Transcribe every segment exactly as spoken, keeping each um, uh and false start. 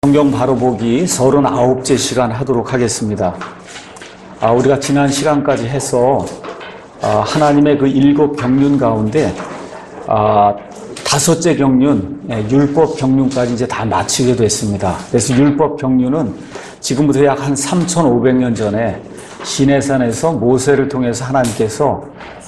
성경 바로 보기 서른아홉째 시간 하도록 하겠습니다. 아, 우리가 지난 시간까지 해서 아, 하나님의 그 일곱 경륜 가운데 아, 다섯째 경륜, 예, 율법 경륜까지 이제 다 마치게 됐습니다. 그래서 율법 경륜은 지금부터 약 한 삼천오백 년 전에 시내산에서 모세를 통해서 하나님께서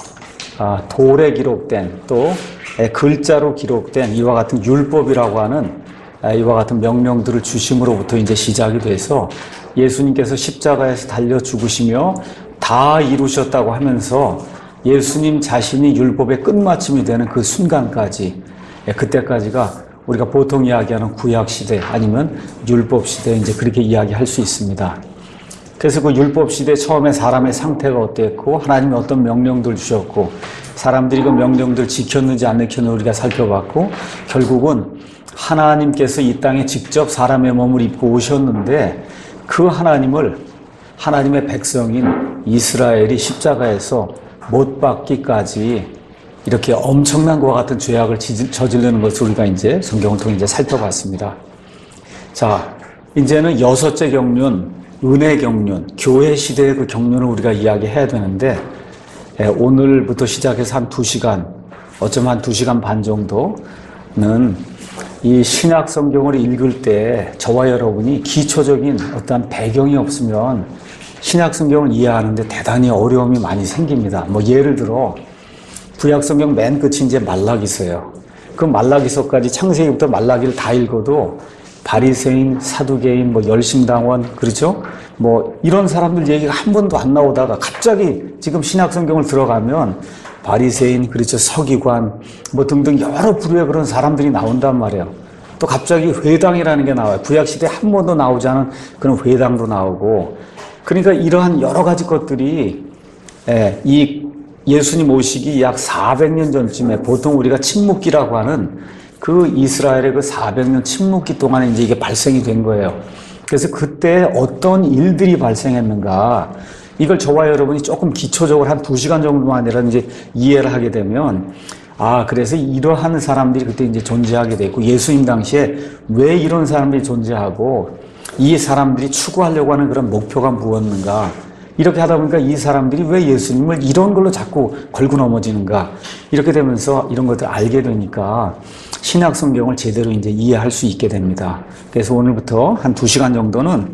아, 돌에 기록된 또 예, 글자로 기록된 이와 같은 율법이라고 하는 아, 이와 같은 명령들을 주심으로부터 이제 시작이 돼서 예수님께서 십자가에서 달려 죽으시며 다 이루셨다고 하면서 예수님 자신이 율법의 끝마침이 되는 그 순간까지, 예, 그때까지가 우리가 보통 이야기하는 구약시대 아니면 율법시대 이제 그렇게 이야기할 수 있습니다. 그래서 그 율법시대 처음에 사람의 상태가 어땠고 하나님이 어떤 명령들 주셨고 사람들이 그 명령들 지켰는지 안 지켰는지 우리가 살펴봤고 결국은 하나님께서 이 땅에 직접 사람의 몸을 입고 오셨는데 그 하나님을 하나님의 백성인 이스라엘이 십자가에서 못 박기까지 이렇게 엄청난 것과 같은 죄악을 저지르는 것을 우리가 이제 성경을 통해 이제 살펴봤습니다. 자, 이제는 여섯째 경륜, 은혜 경륜, 교회 시대의 그 경륜을 우리가 이야기해야 되는데 예, 오늘부터 시작해서 한 두 시간, 어쩌면 한 두 시간 반 정도는 이 신약 성경을 읽을 때 저와 여러분이 기초적인 어떤 배경이 없으면 신약 성경을 이해하는데 대단히 어려움이 많이 생깁니다. 뭐 예를 들어 구약 성경 맨 끝이 이제 말라기서예요. 그 말라기서까지 창세기부터 말라기를 다 읽어도 바리새인, 사두개인, 뭐 열심당원, 그렇죠? 뭐 이런 사람들 얘기가 한 번도 안 나오다가 갑자기 지금 신약 성경을 들어가면 바리새인, 그렇죠? 서기관, 뭐 등등 여러 부류의 그런 사람들이 나온단 말이에요. 또 갑자기 회당이라는 게 나와요. 구약시대에 한 번도 나오지 않은 그런 회당도 나오고. 그러니까 이러한 여러 가지 것들이, 예, 이 예수님 오시기 약 사백 년 전쯤에 보통 우리가 침묵기라고 하는 그 이스라엘의 그 사백 년 침묵기 동안에 이제 이게 발생이 된 거예요. 그래서 그때 어떤 일들이 발생했는가, 이걸 저와 여러분이 조금 기초적으로 한 두 시간 정도만 아니라 이제 이해를 하게 되면, 아, 그래서 이러한 사람들이 그때 이제 존재하게 됐고, 예수님 당시에 왜 이런 사람들이 존재하고, 이 사람들이 추구하려고 하는 그런 목표가 무엇인가, 이렇게 하다 보니까 이 사람들이 왜 예수님을 이런 걸로 자꾸 걸고 넘어지는가, 이렇게 되면서 이런 것들을 알게 되니까 신약 성경을 제대로 이제 이해할 수 있게 됩니다. 그래서 오늘부터 한 두 시간 정도는,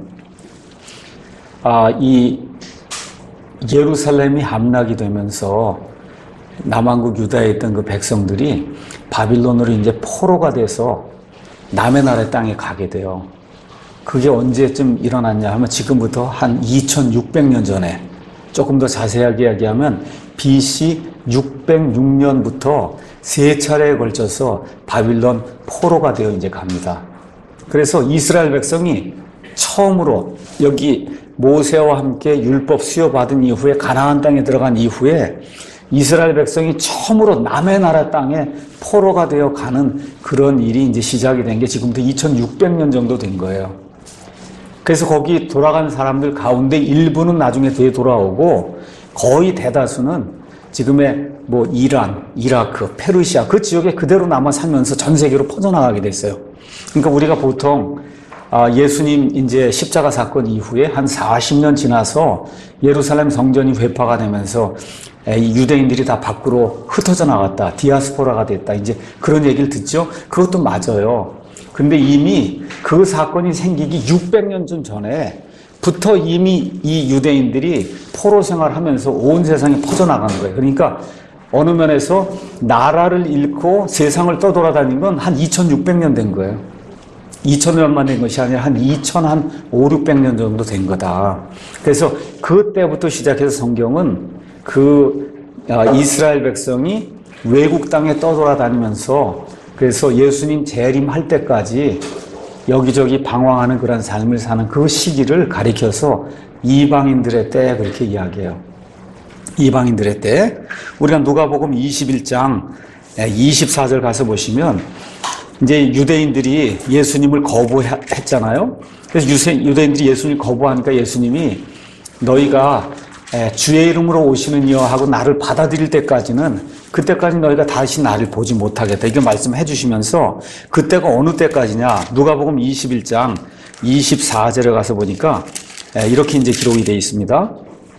아, 이 예루살렘이 함락이 되면서 남왕국 유다에 있던 그 백성들이 바빌론으로 이제 포로가 돼서 남의 나라의 땅에 가게 돼요. 그게 언제쯤 일어났냐 하면 지금부터 한 이천육백 년 전에, 조금 더 자세하게 이야기하면 비씨 육백육 년부터 세 차례에 걸쳐서 바빌론 포로가 되어 이제 갑니다. 그래서 이스라엘 백성이 처음으로 여기 모세와 함께 율법 수여받은 이후에 가나안 땅에 들어간 이후에 이스라엘 백성이 처음으로 남의 나라 땅에 포로가 되어 가는 그런 일이 이제 시작이 된 게 지금부터 이천육백 년 정도 된 거예요. 그래서 거기 돌아간 사람들 가운데 일부는 나중에 되돌아오고 거의 대다수는 지금의 뭐 이란, 이라크, 페르시아 그 지역에 그대로 남아 살면서 전 세계로 퍼져나가게 됐어요. 그러니까 우리가 보통 아, 예수님 이제 십자가 사건 이후에 한 사십 년 지나서 예루살렘 성전이 회파가 되면서 이 유대인들이 다 밖으로 흩어져 나갔다, 디아스포라가 됐다, 이제 그런 얘기를 듣죠. 그것도 맞아요. 근데 이미 그 사건이 생기기 육백 년 전에부터 이미 이 유대인들이 포로 생활하면서 온 세상에 퍼져나간 거예요. 그러니까 어느 면에서 나라를 잃고 세상을 떠돌아다닌 건 한 이천육백 년 된 거예요. 이천 년만 된 것이 아니라 한 이천오백육 년 정도 된 거다. 그래서 그때부터 시작해서 성경은 그 이스라엘 백성이 외국 땅에 떠돌아다니면서 그래서 예수님 재림할 때까지 여기저기 방황하는 그런 삶을 사는 그 시기를 가리켜서 이방인들의 때 그렇게 이야기해요. 이방인들의 때. 우리가 누가복음 이십일 장 이십사 절 가서 보시면 이제 유대인들이 예수님을 거부했잖아요. 그래서 유대인들이 예수님을 거부하니까 예수님이 너희가 주의 이름으로 오시는 이여 하고 나를 받아들일 때까지는 그때까지 너희가 다시 나를 보지 못하겠다. 이걸 말씀해 주시면서 그때가 어느 때까지냐. 누가복음 이십일 장 이십사 절에 가서 보니까 이렇게 이제 기록이 되어 있습니다.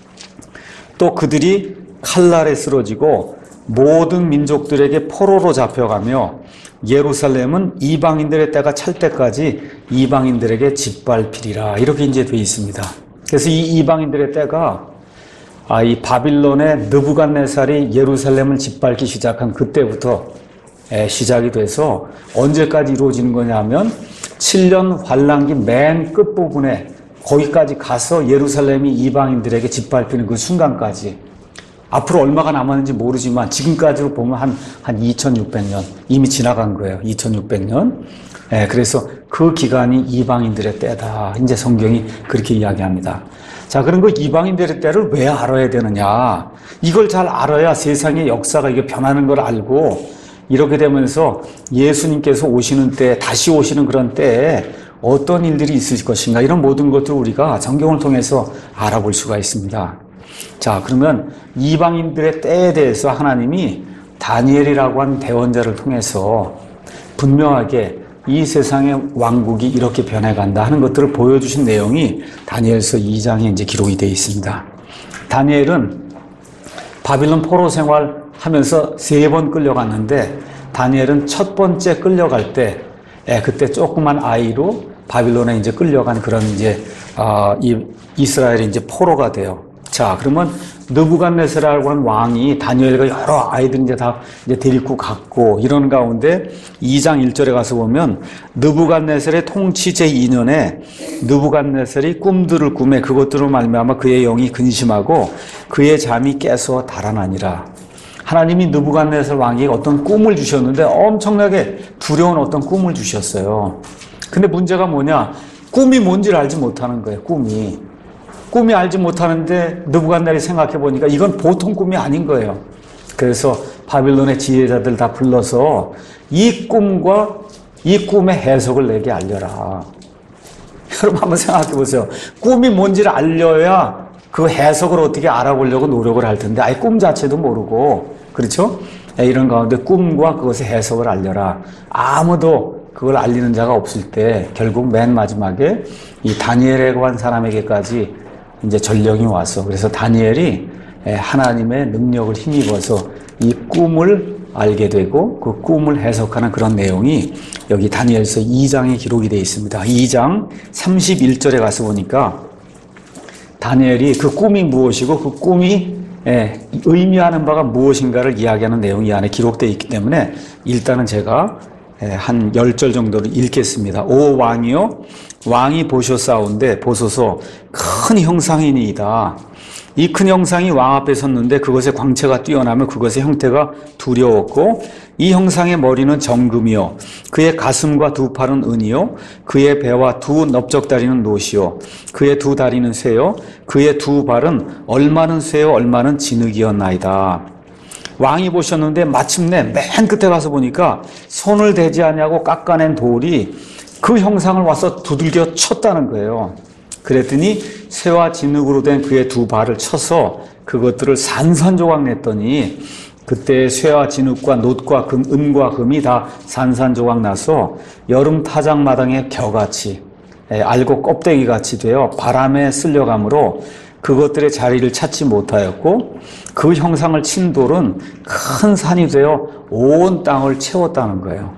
또 그들이 칼날에 쓰러지고 모든 민족들에게 포로로 잡혀가며 예루살렘은 이방인들의 때가 찰 때까지 이방인들에게 짓밟히리라. 이렇게 이제 되어 있습니다. 그래서 이 이방인들의 때가 아, 이 바빌론의 느부갓네살이 예루살렘을 짓밟기 시작한 그때부터 에, 시작이 돼서 언제까지 이루어지는 거냐면 칠 년 환란기 맨 끝부분에 거기까지 가서 예루살렘이 이방인들에게 짓밟히는 그 순간까지 앞으로 얼마가 남았는지 모르지만 지금까지로 보면 한, 한 이천육백 년 이미 지나간 거예요. 이천육백 년. 예, 그래서 그 기간이 이방인들의 때다. 이제 성경이 그렇게 이야기합니다. 자, 그럼 그 이방인들의 때를 왜 알아야 되느냐? 이걸 잘 알아야 세상의 역사가 이게 변하는 걸 알고 이렇게 되면서 예수님께서 오시는 때, 다시 오시는 그런 때에 어떤 일들이 있을 것인가 이런 모든 것들을 우리가 성경을 통해서 알아볼 수가 있습니다. 자, 그러면 이방인들의 때에 대해서 하나님이 다니엘이라고 하는 대언자를 통해서 분명하게 이 세상의 왕국이 이렇게 변해간다 하는 것들을 보여주신 내용이 다니엘서 이 장에 이제 기록이 되어 있습니다. 다니엘은 바빌론 포로 생활하면서 세 번 끌려갔는데 다니엘은 첫 번째 끌려갈 때 예, 그때 조그만 아이로 바빌론에 이제 끌려간 그런 이제 어, 이 이스라엘이 이제 포로가 돼요. 자, 그러면 느부갓네살이라고 하는 왕이 다니엘과 여러 아이들 이제 다 이제 데리고 갔고 이런 가운데 이 장 일 절에 가서 보면 느부갓네살의 통치 제이 년에 느부갓네살이 꿈들을 꾸매 그것들로 말미암아 그의 영이 근심하고 그의 잠이 깨서 달아나니라. 하나님이 느부갓네살 왕에게 어떤 꿈을 주셨는데 엄청나게 두려운 어떤 꿈을 주셨어요. 근데 문제가 뭐냐? 꿈이 뭔지를 알지 못하는 거예요. 꿈이. 꿈이 알지 못하는데 느부갓네살이 생각해 보니까 이건 보통 꿈이 아닌 거예요. 그래서 바빌론의 지혜자들 다 불러서 이 꿈과 이 꿈의 해석을 내게 알려라. 여러분 한번 생각해 보세요. 꿈이 뭔지를 알려야 그 해석을 어떻게 알아보려고 노력을 할 텐데 아예 꿈 자체도 모르고 그렇죠? 이런 가운데 꿈과 그것의 해석을 알려라. 아무도 그걸 알리는 자가 없을 때 결국 맨 마지막에 이 다니엘에 관한 사람에게까지 이제 전령이 와서 그래서 다니엘이 하나님의 능력을 힘입어서 이 꿈을 알게 되고 그 꿈을 해석하는 그런 내용이 여기 다니엘서 이 장에 기록이 되어 있습니다. 이 장 삼십일 절에 가서 보니까 다니엘이 그 꿈이 무엇이고 그 꿈이 의미하는 바가 무엇인가를 이야기하는 내용이 이 안에 기록되어 있기 때문에 일단은 제가 한 열 절 정도를 읽겠습니다. 오 왕이요 왕이 보셨사온데 보소서 큰 형상이니이다. 이 큰 형상이 왕 앞에 섰는데 그것의 광채가 뛰어나며 그것의 형태가 두려웠고 이 형상의 머리는 정금이요 그의 가슴과 두 팔은 은이요 그의 배와 두 넓적다리는 노시요 그의 두 다리는 쇠요 그의 두 발은 얼마는 쇠요 얼마는 진흙이었나이다. 왕이 보셨는데 마침내 맨 끝에 가서 보니까 손을 대지 아니하고 깎아낸 돌이 그 형상을 와서 두들겨 쳤다는 거예요. 그랬더니 쇠와 진흙으로 된 그의 두 발을 쳐서 그것들을 산산조각 냈더니 그때 쇠와 진흙과 놋과 금, 은과 금이 다 산산조각 나서 여름 타작마당의 겨같이 알곡 껍데기같이 되어 바람에 쓸려가므로 그것들의 자리를 찾지 못하였고 그 형상을 친 돌은 큰 산이 되어 온 땅을 채웠다는 거예요.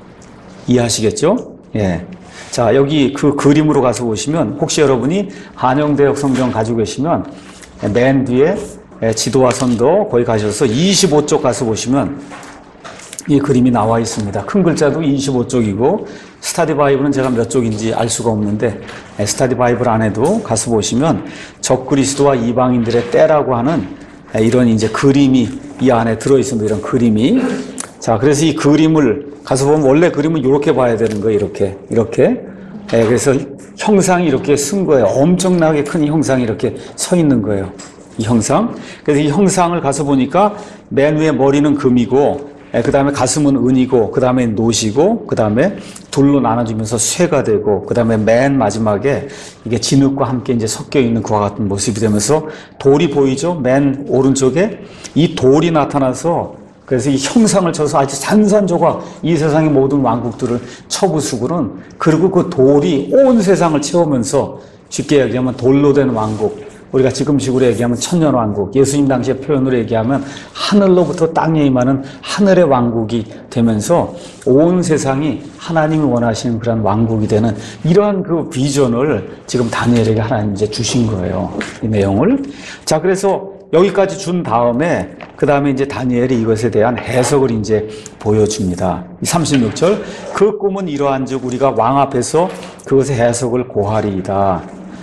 이해하시겠죠? 예. 자, 여기 그 그림으로 가서 보시면 혹시 여러분이 한영대역 성경 가지고 계시면 맨 뒤에 지도와 선도 거기 가셔서 이십오 쪽 가서 보시면 이 그림이 나와 있습니다. 큰 글자도 이십오 쪽이고 스타디 바이블은 제가 몇 쪽인지 알 수가 없는데 스타디 바이블 안에도 가서 보시면 적그리스도와 이방인들의 때라고 하는 이런 이제 그림이 이 안에 들어 있습니다. 이런 그림이. 자, 그래서 이 그림을 가서 보면 원래 그림은 이렇게 봐야 되는 거예요. 이렇게. 이렇게. 예, 그래서 형상이 이렇게 쓴 거예요. 엄청나게 큰 형상이 이렇게 서 있는 거예요. 이 형상. 그래서 이 형상을 가서 보니까 맨 위에 머리는 금이고, 예, 그 다음에 가슴은 은이고, 그 다음에 노시고, 그 다음에 둘로 나눠지면서 쇠가 되고, 그 다음에 맨 마지막에 이게 진흙과 함께 이제 섞여 있는 그와 같은 모습이 되면서 돌이 보이죠? 맨 오른쪽에 이 돌이 나타나서 그래서 이 형상을 쳐서 아주 산산조각 이 세상의 모든 왕국들을 쳐부수고는, 그리고 그 돌이 온 세상을 채우면서 쉽게 얘기하면 돌로 된 왕국, 우리가 지금식으로 얘기하면 천년왕국, 예수님 당시의 표현으로 얘기하면 하늘로부터 땅에 임하는 하늘의 왕국이 되면서 온 세상이 하나님이 원하시는 그런 왕국이 되는 이러한 그 비전을 지금 다니엘에게 하나님 이제 주신 거예요. 이 내용을. 자, 그래서 여기까지 준 다음에 그 다음에 이제 다니엘이 이것에 대한 해석을 이제 보여줍니다. 삼십육 절, 그 꿈은 이러한즉 우리가 왕 앞에서 그것의 해석을 고하리이다.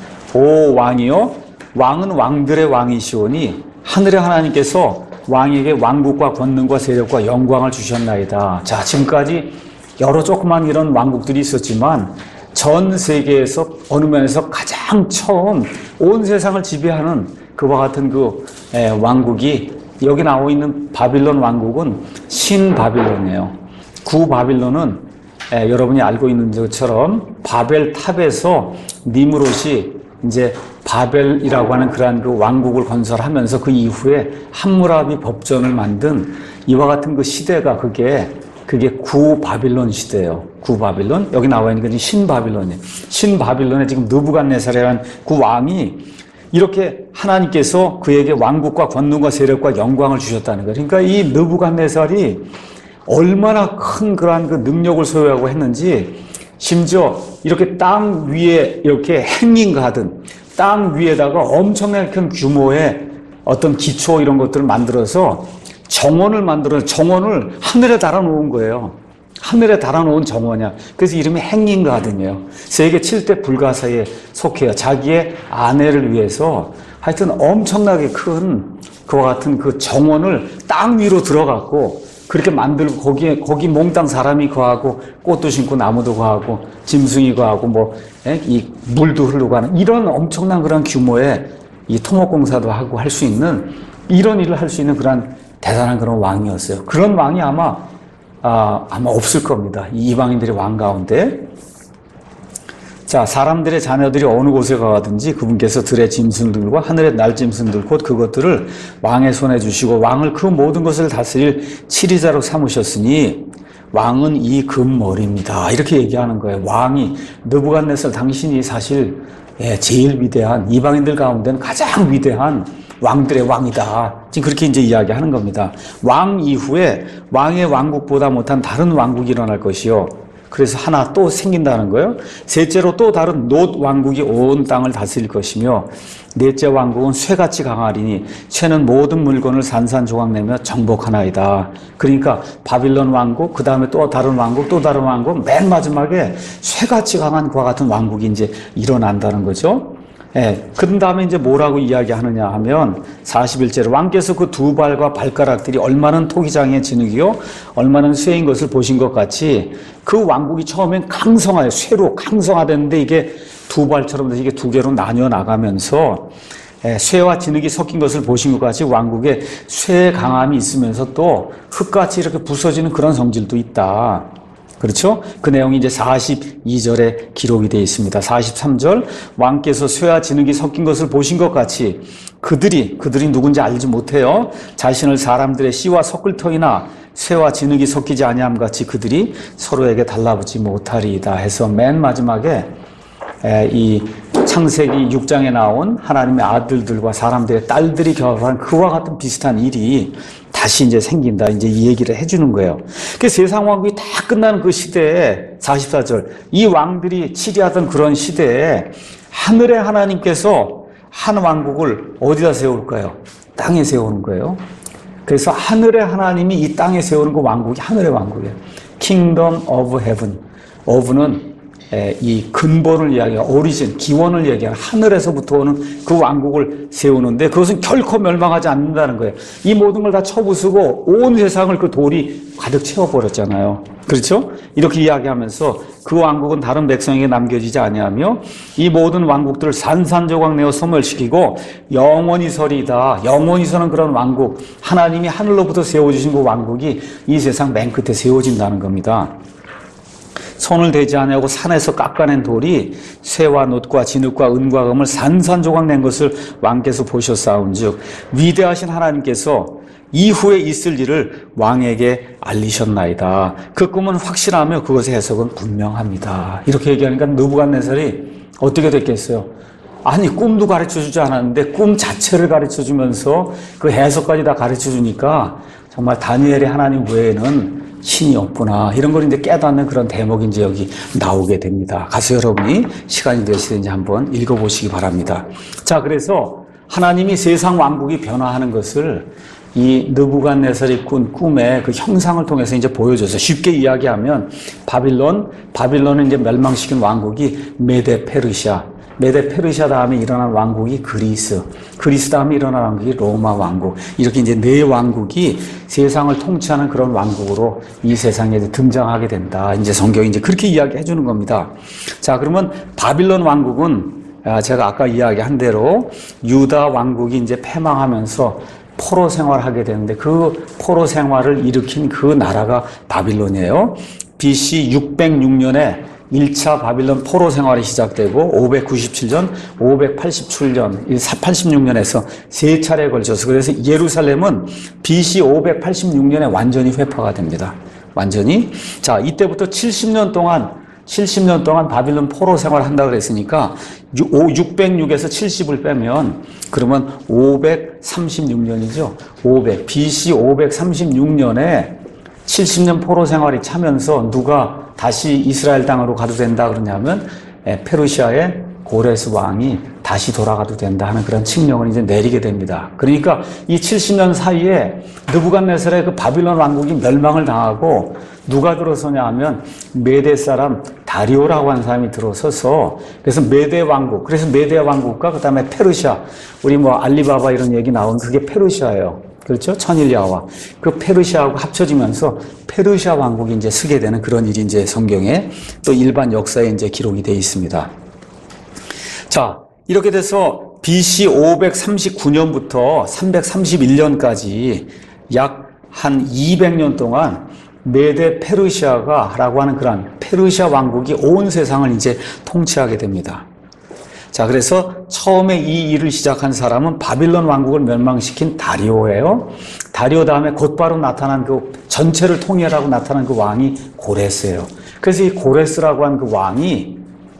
오 왕이요, 왕은 왕들의 왕이시오니 하늘의 하나님께서 왕에게 왕국과 권능과 세력과 영광을 주셨나이다. 자, 지금까지 여러 조그만 이런 왕국들이 있었지만 전 세계에서 어느 면에서 가장 처음 온 세상을 지배하는 그와 같은 그 왕국이, 여기 나와 있는 바빌론 왕국은 신바빌론이에요. 구바빌론은 여러분이 알고 있는 것처럼 바벨 탑에서 니므롯이 이제 바벨이라고 하는 그러한 그 왕국을 건설하면서 그 이후에 함무라비 법전을 만든 이와 같은 그 시대가, 그게 그게 구바빌론 시대예요. 구바빌론. 여기 나와 있는 건 신바빌론이에요. 신바빌론에 지금 느부갓네살이라는 그 왕이 이렇게 하나님께서 그에게 왕국과 권능과 세력과 영광을 주셨다는 거예요. 그러니까 이 느부갓네살이 얼마나 큰 그러한 그 능력을 소유하고 했는지, 심지어 이렇게 땅 위에 이렇게 행인 가든 땅 위에다가 엄청나게 큰 규모의 어떤 기초 이런 것들을 만들어서 정원을 만들어서 정원을 하늘에 달아놓은 거예요. 하늘에 달아놓은 정원이야. 그래서 이름이 행인 가든이에요. 세계 칠 대 불가사에 속해요. 자기의 아내를 위해서 하여튼 엄청나게 큰 그와 같은 그 정원을 땅 위로 들어갔고, 그렇게 만들고 거기에 거기 몽땅 사람이 거하고 꽃도 심고 나무도 거하고 짐승이 거하고 뭐 이 물도 흐르고 하는 이런 엄청난 그런 규모의 이 토목공사도 하고 할 수 있는 이런 일을 할 수 있는 그런 대단한 그런 왕이었어요. 그런 왕이 아마 아, 아마 없을 겁니다. 이 이방인들의 왕 가운데. 자, 사람들의 자녀들이 어느 곳에 가든지 그분께서 들의 짐승들과 하늘의 날짐승들 곧 그것들을 왕의 손에 주시고 왕을 그 모든 것을 다스릴 치리자로 삼으셨으니 왕은 이 금머리입니다. 이렇게 얘기하는 거예요. 왕이, 느부갓네살 당신이 사실 제일 위대한, 이방인들 가운데는 가장 위대한 왕들의 왕이다. 지금 그렇게 이제 이야기하는 겁니다. 왕 이후에 왕의 왕국보다 못한 다른 왕국이 일어날 것이요. 그래서 하나 또 생긴다는 거예요. 셋째로 또 다른 놋 왕국이 온 땅을 다스릴 것이며, 넷째 왕국은 쇠같이 강하리니 쇠는 모든 물건을 산산조각내며 정복하나이다. 그러니까 바빌론 왕국, 그 다음에 또 다른 왕국, 또 다른 왕국, 맨 마지막에 쇠같이 강한 그와 같은 왕국이 이제 일어난다는 거죠. 예, 그 다음에 이제 뭐라고 이야기하느냐 하면 사십일 절에 왕께서 그 두 발과 발가락들이 얼마나 토기장의 진흙이요 얼마나 쇠인 것을 보신 것 같이 그 왕국이 처음엔 강성하여 쇠로 강성하됐는데 이게 두 발처럼 돼서 이게 두 개로 나뉘어 나가면서 예, 쇠와 진흙이 섞인 것을 보신 것 같이 왕국에 쇠의 강함이 있으면서 또 흙같이 이렇게 부서지는 그런 성질도 있다. 그렇죠? 그 내용이 이제 사십이 절에 기록이 되어 있습니다. 사십삼 절, 왕께서 쇠와 진흙이 섞인 것을 보신 것 같이 그들이, 그들이 누군지 알지 못해요. 자신을 사람들의 씨와 섞을 터이나 쇠와 진흙이 섞이지 아니함 같이 그들이 서로에게 달라붙지 못하리이다 해서 맨 마지막에 이 창세기 육 장에 나온 하나님의 아들들과 사람들의 딸들이 결합한 그와 같은 비슷한 일이 다시 이제 생긴다. 이제 이 얘기를 해주는 거예요. 그 세상 왕국이 다 끝나는 그 시대에 사십사 절, 이 왕들이 치리하던 그런 시대에 하늘의 하나님께서 한 왕국을 어디다 세울까요? 땅에 세우는 거예요. 그래서 하늘의 하나님이 이 땅에 세우는 그 왕국이 하늘의 왕국이에요. Kingdom of Heaven. of는 이 근본을 이야기하고 오리진, 기원을 얘기하는 하늘에서부터 오는 그 왕국을 세우는데 그것은 결코 멸망하지 않는다는 거예요. 이 모든 걸 다 쳐부수고 온 세상을 그 돌이 가득 채워버렸잖아요. 그렇죠? 이렇게 이야기하면서 그 왕국은 다른 백성에게 남겨지지 아니하며 이 모든 왕국들을 산산조각 내어 소멸시키고 영원히 서리이다. 영원히 서는 그런 왕국, 하나님이 하늘로부터 세워주신 그 왕국이 이 세상 맨 끝에 세워진다는 겁니다. 손을 대지 아니하고 산에서 깎아낸 돌이 쇠와 놋과 진흙과 은과 금을 산산조각 낸 것을 왕께서 보셨사온즉 위대하신 하나님께서 이후에 있을 일을 왕에게 알리셨나이다. 그 꿈은 확실하며 그것의 해석은 분명합니다. 이렇게 얘기하니까 느부갓네살이 어떻게 됐겠어요? 아니, 꿈도 가르쳐주지 않았는데 꿈 자체를 가르쳐주면서 그 해석까지 다 가르쳐주니까 정말 다니엘의 하나님 외에는 신이 없구나, 이런 걸 이제 깨닫는 그런 대목이 이제 여기 나오게 됩니다. 가서 여러분이 시간이 되시든지 한번 읽어보시기 바랍니다. 자, 그래서 하나님이 세상 왕국이 변화하는 것을 이 느부갓네살이 꾼 꿈의 그 형상을 통해서 이제 보여줘서, 쉽게 이야기하면 바빌론, 바빌론을 이제 멸망시킨 왕국이 메데 페르시아, 메데 페르시아 다음에 일어난 왕국이 그리스, 그리스 다음에 일어난 왕국이 로마 왕국, 이렇게 이제 네 왕국이 세상을 통치하는 그런 왕국으로 이 세상에 이제 등장하게 된다. 이제 성경이 이제 그렇게 이야기해 주는 겁니다. 자, 그러면 바빌론 왕국은 제가 아까 이야기한 대로 유다 왕국이 이제 패망하면서 포로 생활하게 되는데, 그 포로 생활을 일으킨 그 나라가 바빌론이에요. 비씨 육백육 년에 일 차 바빌론 포로 생활이 시작되고 오백구십칠 년, 오백팔십칠 년, 팔십육 년에서 세 차례에 걸쳐서, 그래서 예루살렘은 비씨 오백팔십육 년에 완전히 회파가 됩니다. 완전히. 자, 이때부터 칠십 년 동안 칠십 년 동안 바빌론 포로 생활을 한다고 그랬으니까 육백육에서 칠십을 빼면 그러면 오백삼십육 년이죠. 오백, 비씨 오백삼십육 년에 칠십 년 포로 생활이 차면서 누가 다시 이스라엘 땅으로 가도 된다 그러냐면 페르시아의 고레스 왕이 다시 돌아가도 된다 하는 그런 칙령을 이제 내리게 됩니다. 그러니까 이 칠십 년 사이에 느부갓네살의 그 바빌론 왕국이 멸망을 당하고 누가 들어서냐 하면 메대 사람 다리오라고 하는 사람이 들어서서, 그래서 메대 왕국, 그래서 메대 왕국과 그 다음에 페르시아, 우리 뭐 알리바바 이런 얘기 나온 그게 페르시아예요. 그렇죠? 천일야와 그 페르시아하고 합쳐지면서 페르시아 왕국이 이제 서게 되는 그런 일이 이제 성경에 또 일반 역사에 이제 기록이 되어 있습니다. 자, 이렇게 돼서 비씨 오백삼십구 년부터 삼백삼십일 년까지 약 한 이백 년 동안 메데 페르시아가 라고 하는 그런 페르시아 왕국이 온 세상을 이제 통치하게 됩니다. 자, 그래서 처음에 이 일을 시작한 사람은 바빌론 왕국을 멸망시킨 다리오예요. 다리오 다음에 곧바로 나타난 그 전체를 통일하고 나타난 그 왕이 고레스예요. 그래서 이 고레스라고 한 그 왕이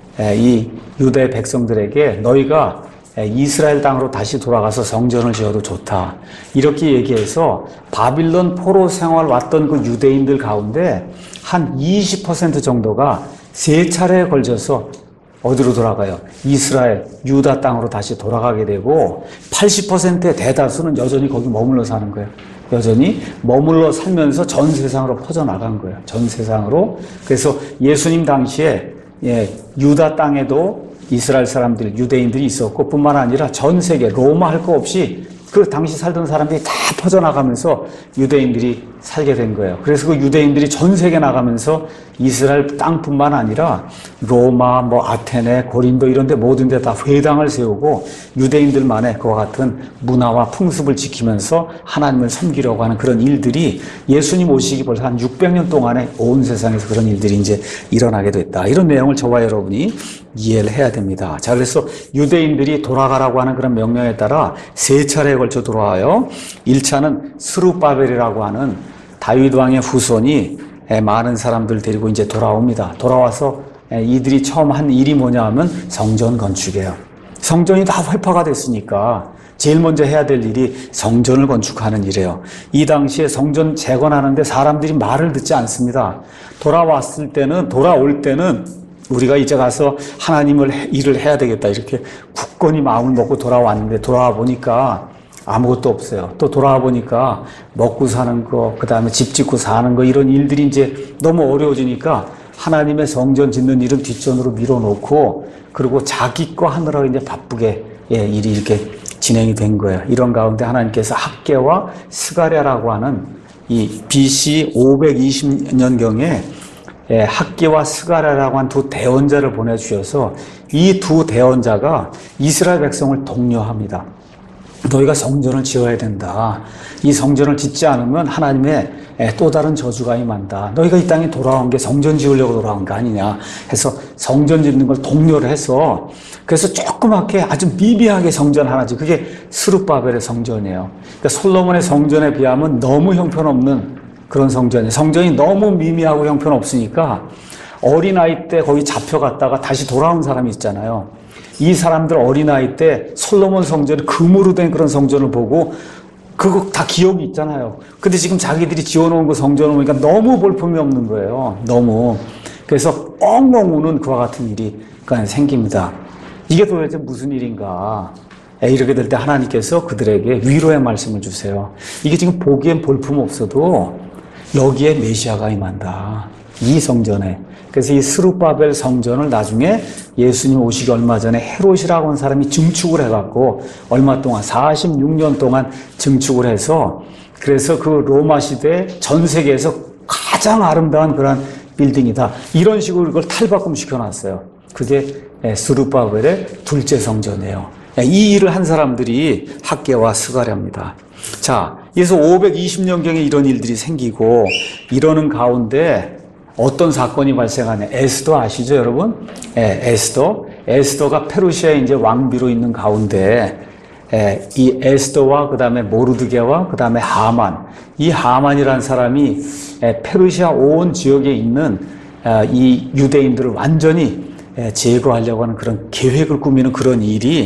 이 유대 백성들에게 너희가 이스라엘 땅으로 다시 돌아가서 성전을 지어도 좋다, 이렇게 얘기해서 바빌론 포로 생활 왔던 그 유대인들 가운데 한 이십 퍼센트 정도가 세 차례에 걸쳐서 어디로 돌아가요? 이스라엘, 유다 땅으로 다시 돌아가게 되고, 팔십 퍼센트의 대다수는 여전히 거기 머물러 사는 거예요. 여전히 머물러 살면서 전 세상으로 퍼져나간 거예요. 전 세상으로. 그래서 예수님 당시에 예, 유다 땅에도 이스라엘 사람들, 유대인들이 있었고, 뿐만 아니라 전 세계, 로마 할 거 없이 그 당시 살던 사람들이 다 퍼져나가면서 유대인들이 살게 된 거예요. 그래서 그 유대인들이 전 세계 나가면서 이스라엘 땅뿐만 아니라 로마, 뭐 아테네, 고린도 이런 데 모든 데 다 회당을 세우고 유대인들만의 그와 같은 문화와 풍습을 지키면서 하나님을 섬기려고 하는 그런 일들이 예수님 오시기 벌써 한 육백 년 동안에 온 세상에서 그런 일들이 이제 일어나게 됐다. 이런 내용을 저와 여러분이 이해를 해야 됩니다. 자, 그래서 유대인들이 돌아가라고 하는 그런 명령에 따라 세 차례에 걸쳐 돌아와요. 일 차는 스룹바벨이라고 하는 다윗 왕의 후손이 많은 사람들 데리고 이제 돌아옵니다. 돌아와서 이들이 처음 한 일이 뭐냐 하면 성전 건축이에요. 성전이 다 회파가 됐으니까 제일 먼저 해야 될 일이 성전을 건축하는 일이에요. 이 당시에 성전 재건하는데 사람들이 말을 듣지 않습니다. 돌아왔을 때는, 돌아올 때는 우리가 이제 가서 하나님을 일을 해야 되겠다, 이렇게 굳건히 마음을 먹고 돌아왔는데, 돌아와 보니까 아무것도 없어요. 또 돌아와 보니까 먹고 사는 거, 그 다음에 집 짓고 사는 거, 이런 일들이 이제 너무 어려워지니까 하나님의 성전 짓는 일은 뒷전으로 밀어놓고, 그리고 자기 거 하느라고 이제 바쁘게 예, 일이 이렇게 진행이 된 거예요. 이런 가운데 하나님께서 학개와 스가랴라고 하는 이 비씨 오백이십 년경에 예, 학개와 스가랴라고 한 두 대언자를 보내주셔서 이 두 대언자가 이스라엘 백성을 독려합니다. 너희가 성전을 지어야 된다. 이 성전을 짓지 않으면 하나님의 또 다른 저주가 임한다. 너희가 이 땅에 돌아온 게 성전 지으려고 돌아온 거 아니냐 해서 성전 짓는 걸 독려를 해서 그래서 조그맣게 아주 미비하게 성전 하나 짓. 그게 스룹바벨의 성전이에요. 그러니까 솔로몬의 성전에 비하면 너무 형편없는 그런 성전이에요. 성전이 너무 미미하고 형편없으니까 어린아이 때 거기 잡혀갔다가 다시 돌아온 사람이 있잖아요. 이 사람들 어린아이 때 솔로몬 성전이 금으로 된 그런 성전을 보고 그거 다 기억이 있잖아요. 근데 지금 자기들이 지어놓은 그 성전을 보니까 너무 볼품이 없는 거예요. 너무. 그래서 엉엉 우는 그와 같은 일이 그냥 생깁니다. 이게 도대체 무슨 일인가. 이렇게 될 때 하나님께서 그들에게 위로의 말씀을 주세요. 이게 지금 보기엔 볼품 없어도 여기에 메시아가 임한다. 이 성전에. 그래서 이 스룹바벨 성전을 나중에 예수님 오시기 얼마 전에 헤롯이라고 하는 사람이 증축을 해갖고 얼마 동안 사십육 년 동안 증축을 해서 그래서 그 로마 시대 전 세계에서 가장 아름다운 그런 빌딩이다. 이런 식으로 이걸 탈바꿈 시켜놨어요. 그게 스룹바벨의 둘째 성전이에요. 이 일을 한 사람들이 학개와 스가랴입니다. 자, 그래서 오백이십 년경에 이런 일들이 생기고 이러는 가운데 어떤 사건이 발생하냐. 에스더 아시죠, 여러분? 예, 에스더. 에스더가 페르시아에 이제 왕비로 있는 가운데, 예, 이 에스더와 그 다음에 모르드게와 그 다음에 하만. 이 하만이라는 사람이 예, 페르시아 온 지역에 있는 예, 이 유대인들을 완전히 예, 제거하려고 하는 그런 계획을 꾸미는 그런 일이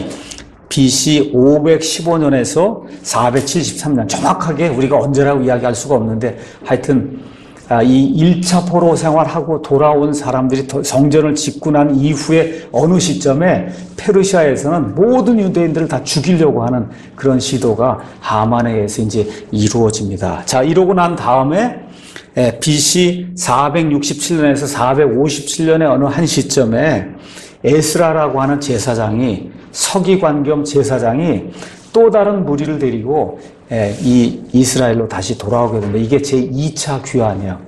비씨 오백십오 년에서 사백칠십삼 년. 정확하게 우리가 언제라고 이야기할 수가 없는데 하여튼 이 일 차 포로 생활하고 돌아온 사람들이 성전을 짓고 난 이후에 어느 시점에 페르시아에서는 모든 유대인들을 다 죽이려고 하는 그런 시도가 하만에 의해서 이제 이루어집니다. 자, 이러고 난 다음에 비씨 사백육십칠 년에서 사백오십칠 년의 어느 한 시점에 에스라라고 하는 제사장이 서기관 겸 제사장이 또 다른 무리를 데리고 이 이스라엘로 다시 돌아오게 됩니다. 이게 제이 차 귀환이에요.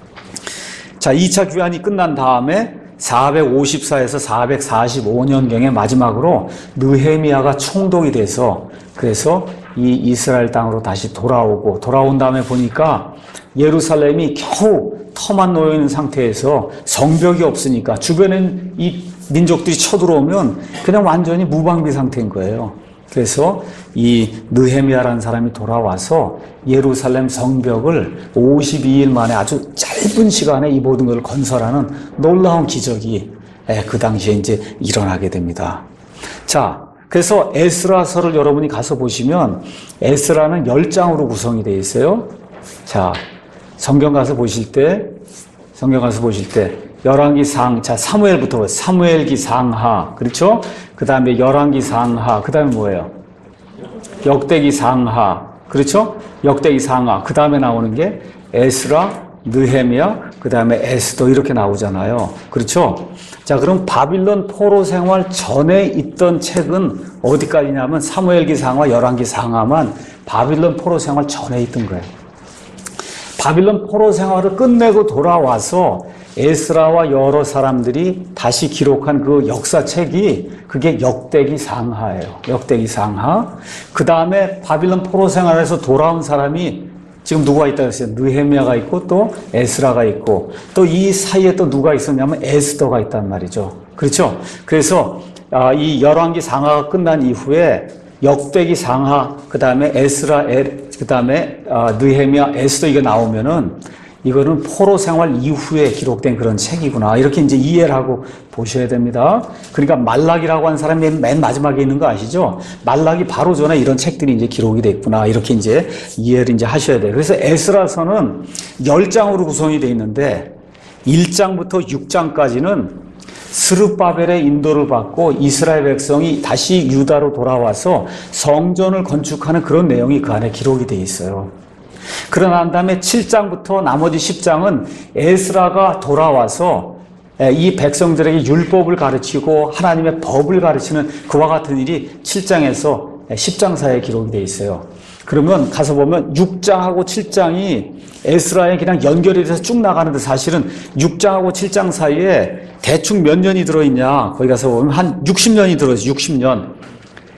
자, 이 차 귀환이 끝난 다음에 사백오십사에서 사백사십오 년경에 마지막으로 느헤미야가 총독이 돼서 그래서 이 이스라엘 땅으로 다시 돌아오고 돌아온 다음에 보니까 예루살렘이 겨우 터만 놓여 있는 상태에서 성벽이 없으니까 주변엔 이 민족들이 쳐들어오면 그냥 완전히 무방비 상태인 거예요. 그래서 이 느헤미야라는 사람이 돌아와서 예루살렘 성벽을 오십이 일 만에 아주 짧은 시간에 이 모든 것을 건설하는 놀라운 기적이 그 당시에 이제 일어나게 됩니다. 자, 그래서 에스라서를 여러분이 가서 보시면 에스라는 열 장으로 구성이 되어 있어요. 자, 성경 가서 보실 때, 성경 가서 보실 때 열왕기 상, 자, 사무엘부터 사무엘기 상하, 그렇죠? 그 다음에 열왕기 상하, 그 다음에 뭐예요? 역대기 상하, 그렇죠? 역대기 상하, 그 다음에 나오는 게 에스라, 느헤미야, 그 다음에 에스더 이렇게 나오잖아요. 그렇죠? 자, 그럼 바빌론 포로 생활 전에 있던 책은 어디까지냐면 사무엘기 상하, 열왕기 상하만 바빌론 포로 생활 전에 있던 거예요. 바빌론 포로 생활을 끝내고 돌아와서 에스라와 여러 사람들이 다시 기록한 그 역사책이 그게 역대기 상하예요. 역대기 상하. 그 다음에 바빌론 포로 생활에서 돌아온 사람이 지금 누가 있다고 했어요? 느헤미야가 있고 또 에스라가 있고 또 이 사이에 또 누가 있었냐면 에스더가 있단 말이죠. 그렇죠? 그래서 이 열왕기 상하가 끝난 이후에 역대기 상하, 그 다음에 에스라, 그 다음에 느헤미야, 에스더 이게 나오면은 이거는 포로 생활 이후에 기록된 그런 책이구나. 이렇게 이제 이해를 하고 보셔야 됩니다. 그러니까 말락이라고 하는 사람이 맨 마지막에 있는 거 아시죠? 말락이 바로 전에 이런 책들이 이제 기록이 됐구나. 이렇게 이제 이해를 이제 하셔야 돼요. 그래서 에스라서는 열 장으로 구성이 되어 있는데 일 장부터 육 장까지는 스룹바벨의 인도를 받고 이스라엘 백성이 다시 유다로 돌아와서 성전을 건축하는 그런 내용이 그 안에 기록이 되어 있어요. 그러나 난 다음에 칠 장부터 나머지 십 장은 에스라가 돌아와서 이 백성들에게 율법을 가르치고 하나님의 법을 가르치는 그와 같은 일이 칠 장에서 십 장 사이에 기록이 되어 있어요. 그러면 가서 보면 육 장하고 칠 장이 에스라에 그냥 연결이 돼서 쭉 나가는데 사실은 육 장하고 칠 장 사이에 대충 몇 년이 들어있냐. 거기 가서 보면 한 육십 년이 들어있어요. 육십 년.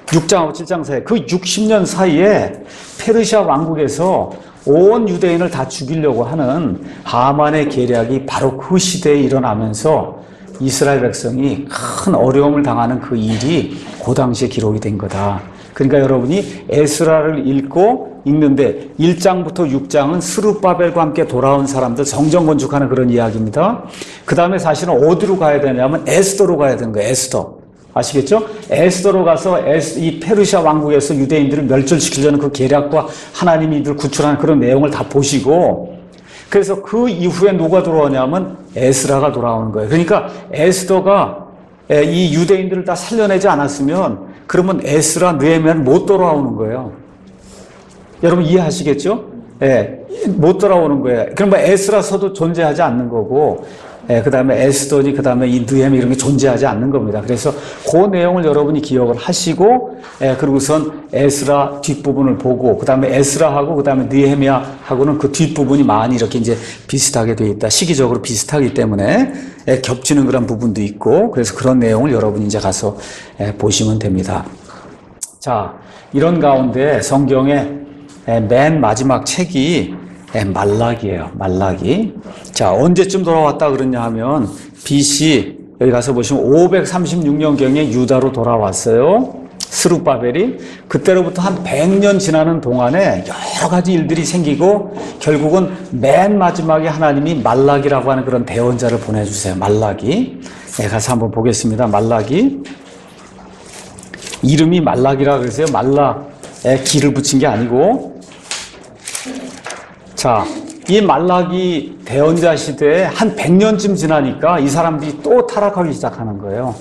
육 장하고 칠 장 사이에 그 육십 년 사이에 페르시아 왕국에서 온 유대인을 다 죽이려고 하는 하만의 계략이 바로 그 시대에 일어나면서 이스라엘 백성이 큰 어려움을 당하는 그 일이 그 당시에 기록이 된 거다. 그러니까 여러분이 에스라를 읽고 읽는데 일 장부터 육 장은 스룹바벨과 함께 돌아온 사람들 성전 건축하는 그런 이야기입니다. 그 다음에 사실은 어디로 가야 되냐면 에스더로 가야 되는 거예요. 에스더. 아시겠죠? 에스더로 가서 에스, 이 페르시아 왕국에서 유대인들을 멸절시키려는 그 계략과 하나님이 이들 구출하는 그런 내용을 다 보시고, 그래서 그 이후에 누가 돌아오냐면 에스라가 돌아오는 거예요. 그러니까 에스더가 이 유대인들을 다 살려내지 않았으면 그러면 에스라, 느헤미야는 못 돌아오는 거예요. 여러분 이해하시겠죠? 예, 못 돌아오는 거예요. 그러면 에스라서도 존재하지 않는 거고, 예, 그 다음에 에스더니, 그 다음에 이 느헤미 이런 게 존재하지 않는 겁니다. 그래서 그 내용을 여러분이 기억을 하시고, 예, 그리고선 에스라 뒷부분을 보고, 그 다음에 에스라하고, 그 다음에 느헤미야하고는 그 뒷부분이 많이 이렇게 이제 비슷하게 되어 있다. 시기적으로 비슷하기 때문에, 예, 겹치는 그런 부분도 있고, 그래서 그런 내용을 여러분이 이제 가서, 예, 보시면 됩니다. 자, 이런 가운데 성경의 예, 맨 마지막 책이 예, 말라기예요. 말라기. 자, 언제쯤 돌아왔다 그러냐 하면 비씨 여기 가서 보시면 오백삼십육 년경에 유다로 돌아왔어요. 스룹바벨이. 그때로부터 한 백 년 지나는 동안에 여러 가지 일들이 생기고 결국은 맨 마지막에 하나님이 말라기라고 하는 그런 대언자를 보내주세요. 말라기. 네, 가서 한번 보겠습니다. 말라기. 이름이 말라기라 그러세요. 말라에 기를 붙인 게 아니고. 자, 이 말라기 대언자 시대에 한 백 년쯤 지나니까 이 사람들이 또 타락하기 시작하는 거예요.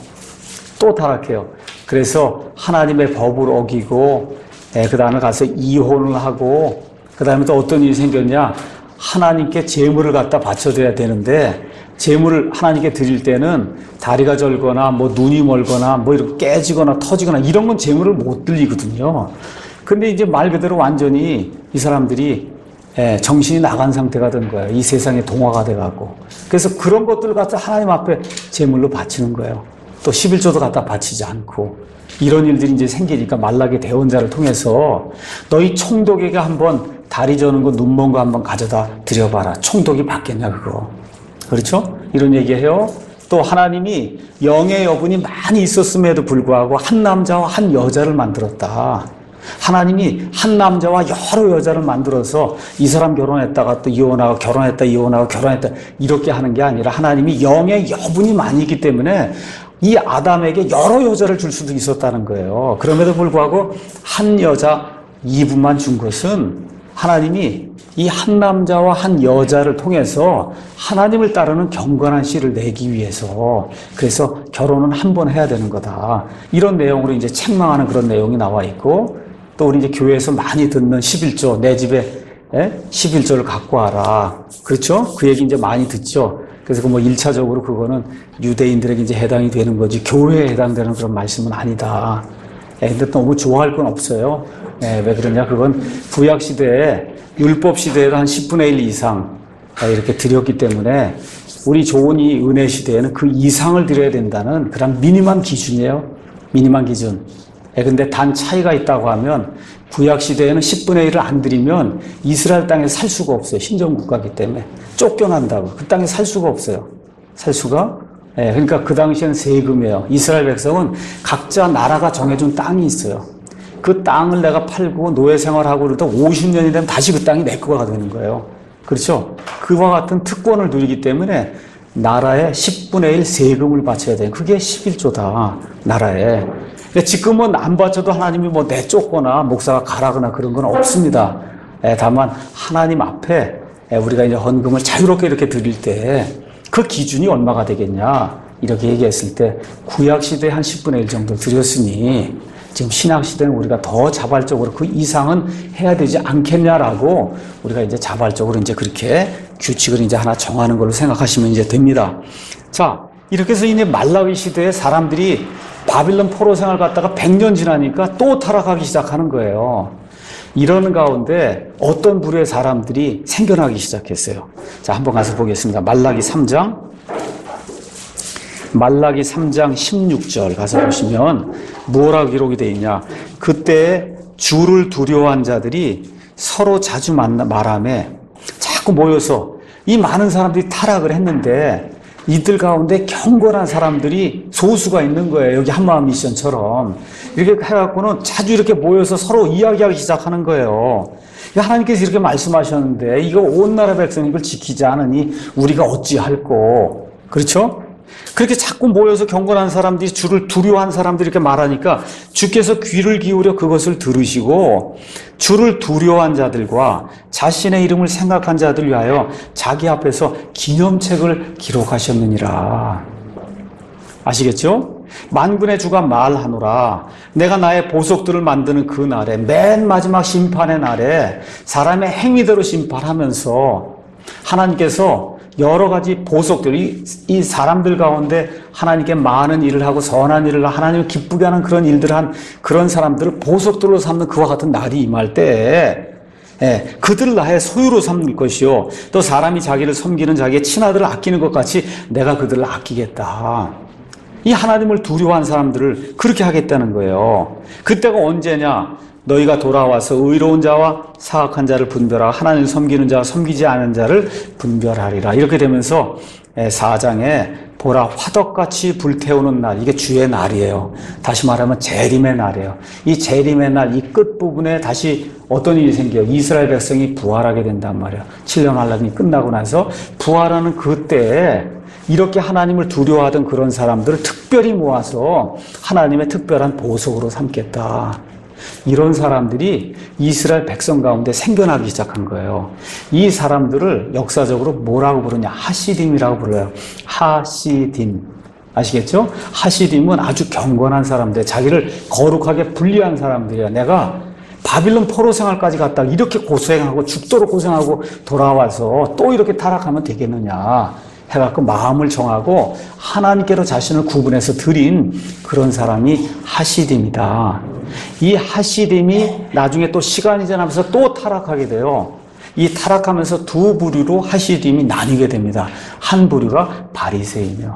또 타락해요. 그래서 하나님의 법을 어기고, 예, 그 다음에 가서 이혼을 하고, 그 다음에 또 어떤 일이 생겼냐. 하나님께 제물을 갖다 바쳐드려야 되는데, 제물을 하나님께 드릴 때는 다리가 절거나, 뭐 눈이 멀거나, 뭐 이렇게 깨지거나 터지거나, 이런 건 제물을 못 드리거든요. 근데 이제 말 그대로 완전히 이 사람들이 예, 정신이 나간 상태가 된 거예요. 이 세상에 동화가 돼가고. 그래서 그런 것들을 갖다 하나님 앞에 제물로 바치는 거예요. 또 십일조도 갖다 바치지 않고. 이런 일들이 이제 생기니까 말라기 대언자를 통해서 너희 총독에게 한번 다리 저는 거, 눈 먼 거 한번 가져다 드려봐라. 총독이 받겠냐, 그거. 그렇죠? 이런 얘기해요. 또 하나님이 영의 여분이 많이 있었음에도 불구하고 한 남자와 한 여자를 만들었다. 하나님이 한 남자와 여러 여자를 만들어서 이 사람 결혼했다가 또 이혼하고 결혼했다 이혼하고 결혼했다 이렇게 하는 게 아니라 하나님이 영의 여분이 많이 있기 때문에 이 아담에게 여러 여자를 줄 수도 있었다는 거예요. 그럼에도 불구하고 한 여자 이분만 준 것은 하나님이 이 한 남자와 한 여자를 통해서 하나님을 따르는 경건한 씨를 내기 위해서, 그래서 결혼은 한 번 해야 되는 거다. 이런 내용으로 이제 책망하는 그런 내용이 나와 있고, 또 우리 이제 교회에서 많이 듣는 십일조, 내 집에 예? 십일조를 갖고 와라. 그렇죠? 그 얘기 이제 많이 듣죠. 그래서 그 뭐 일차적으로 그거는 유대인들에게 이제 해당이 되는 거지 교회에 해당되는 그런 말씀은 아니다. 예, 근데 너무 좋아할 건 없어요. 예, 왜 그러냐? 그건 구약 시대에 율법 시대에도 한 십분의 일 이상 이렇게 드렸기 때문에 우리 좋은 이 은혜 시대에는 그 이상을 드려야 된다는 그런 미니멈 기준이에요. 미니멈 기준. 예, 근데 단 차이가 있다고 하면 구약 시대에는 십분의 일을 안 드리면 이스라엘 땅에 살 수가 없어요. 신정국가이기 때문에. 쫓겨난다고. 그 땅에 살 수가 없어요. 살 수가? 예, 그러니까 그 당시에는 세금이에요. 이스라엘 백성은 각자 나라가 정해준 땅이 있어요. 그 땅을 내가 팔고 노예 생활하고 그러다 오십 년이 되면 다시 그 땅이 내 거가 되는 거예요. 그렇죠? 그와 같은 특권을 누리기 때문에 나라에 십분의 일 세금을 바쳐야 돼요. 그게 십일조다. 나라에. 지금은 안 바쳐도 하나님이 뭐 내쫓거나 목사가 가라거나 그런 건 없습니다. 예, 다만 하나님 앞에 우리가 이제 헌금을 자유롭게 이렇게 드릴 때 그 기준이 얼마가 되겠냐 이렇게 얘기했을 때 구약 시대에 한 십분의 일 정도 드렸으니 지금 신약 시대는 우리가 더 자발적으로 그 이상은 해야 되지 않겠냐라고 우리가 이제 자발적으로 이제 그렇게 규칙을 이제 하나 정하는 걸로 생각하시면 이제 됩니다. 자, 이렇게 해서 이제 말라기 시대에 사람들이 바빌론 포로 생활 갔다가 백 년 지나니까 또 타락하기 시작하는 거예요. 이러는 가운데 어떤 부류의 사람들이 생겨나기 시작했어요. 자, 한번 가서 보겠습니다. 말라기 삼 장. 말라기 삼 장 십육 절 가서 보시면 뭐라고 기록이 되어 있냐. 그때 주를 두려워한 자들이 서로 자주 만나 말하며 자꾸 모여서 이 많은 사람들이 타락을 했는데 이들 가운데 경건한 사람들이 소수가 있는 거예요. 여기 한마음 미션처럼. 이렇게 해갖고는 자주 이렇게 모여서 서로 이야기하기 시작하는 거예요. 하나님께서 이렇게 말씀하셨는데 이거 온 나라 백성이 이걸 지키지 않으니 우리가 어찌할꼬. 그렇죠? 그렇게 자꾸 모여서 경건한 사람들이 주를 두려워한 사람들이 이렇게 말하니까 주께서 귀를 기울여 그것을 들으시고 주를 두려워한 자들과 자신의 이름을 생각한 자들 위하여 자기 앞에서 기념책을 기록하셨느니라. 아시겠죠? 만군의 주가 말하노라. 내가 나의 보석들을 만드는 그 날에, 맨 마지막 심판의 날에 사람의 행위대로 심판하면서 하나님께서 여러 가지 보석들, 이, 이 사람들 가운데 하나님께 많은 일을 하고 선한 일을 하나님을 기쁘게 하는 그런 일들을 한 그런 사람들을 보석들로 삼는 그와 같은 날이 임할 때에 예, 그들을 나의 소유로 삼을 것이요. 또 사람이 자기를 섬기는 자기의 친아들을 아끼는 것 같이 내가 그들을 아끼겠다. 이 하나님을 두려워한 사람들을 그렇게 하겠다는 거예요. 그때가 언제냐? 너희가 돌아와서 의로운 자와 사악한 자를 분별하고 하나님을 섬기는 자와 섬기지 않은 자를 분별하리라. 이렇게 되면서 사 장에 보라 화덕같이 불태우는 날, 이게 주의 날이에요. 다시 말하면 재림의 날이에요. 이 재림의 날, 이 끝부분에 다시 어떤 일이 생겨요? 이스라엘 백성이 부활하게 된단 말이에요. 칠 년 환란이 끝나고 나서 부활하는 그때에 이렇게 하나님을 두려워하던 그런 사람들을 특별히 모아서 하나님의 특별한 보석으로 삼겠다. 이런 사람들이 이스라엘 백성 가운데 생겨나기 시작한 거예요. 이 사람들을 역사적으로 뭐라고 부르냐? 하시딤이라고 불러요. 하시딤. 아시겠죠? 하시딤은 아주 경건한 사람들, 자기를 거룩하게 분리한 사람들이야. 내가 바빌론 포로 생활까지 갔다 이렇게 고생하고 죽도록 고생하고 돌아와서 또 이렇게 타락하면 되겠느냐 해갖고 마음을 정하고 하나님께로 자신을 구분해서 드린 그런 사람이 하시딤이다. 이 하시딤이 나중에 또 시간이 지나면서 또 타락하게 돼요. 이 타락하면서 두 부류로 하시딤이 나뉘게 됩니다. 한 부류가 바리새인이요.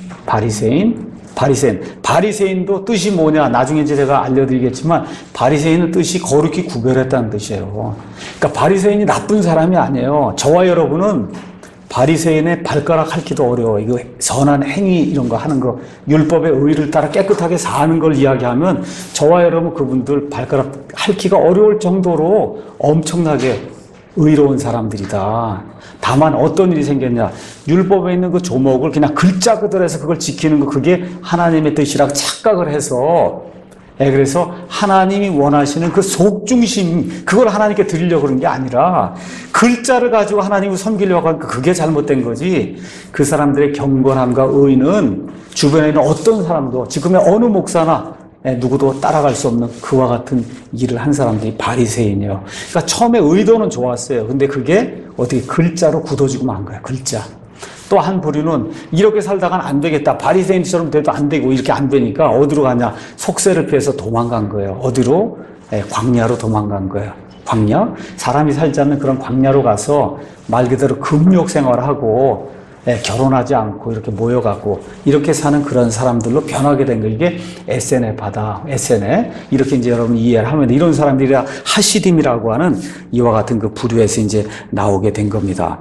바리새인, 바리새인. 바리새인도 뜻이 뭐냐? 나중에 이제 제가 알려드리겠지만 바리새인은 뜻이 거룩히 구별했다는 뜻이에요. 그러니까 바리새인이 나쁜 사람이 아니에요. 저와 여러분은 바리새인의 발가락 핥기도 어려워. 이거 선한 행위 이런 거 하는 거, 율법의 의를 따라 깨끗하게 사는 걸 이야기하면 저와 여러분 그분들 발가락 핥기가 어려울 정도로 엄청나게 의로운 사람들이다. 다만 어떤 일이 생겼냐? 율법에 있는 그 조목을 그냥 글자 그대로 해서 그걸 지키는 거, 그게 하나님의 뜻이라고 착각을 해서, 예, 그래서 하나님이 원하시는 그 속중심, 그걸 하나님께 드리려고 그런 게 아니라 글자를 가지고 하나님을 섬기려고 하니까 그게 잘못된 거지. 그 사람들의 경건함과 의는 주변에 있는 어떤 사람도, 지금의 어느 목사나 누구도 따라갈 수 없는 그와 같은 일을 한 사람들이 바리새인이에요. 그러니까 처음에 의도는 좋았어요. 근데 그게 어떻게 글자로 굳어지고 만 거예요. 글자. 또 한 부류는 이렇게 살다가는 안 되겠다. 바리새인처럼 돼도 안 되고 이렇게 안 되니까 어디로 가냐? 속세를 피해서 도망간 거예요. 어디로? 예, 광야로 도망간 거예요. 광야? 사람이 살지 않는 그런 광야로 가서 말 그대로 금욕 생활을 하고, 예, 결혼하지 않고 이렇게 모여가고 이렇게 사는 그런 사람들로 변하게 된 거. 이게 에스엔에프다. 에스엔에. 이렇게 이제 여러분 이해를 하면 이런 사람들이 하시딤이라고 하는 이와 같은 그 부류에서 이제 나오게 된 겁니다.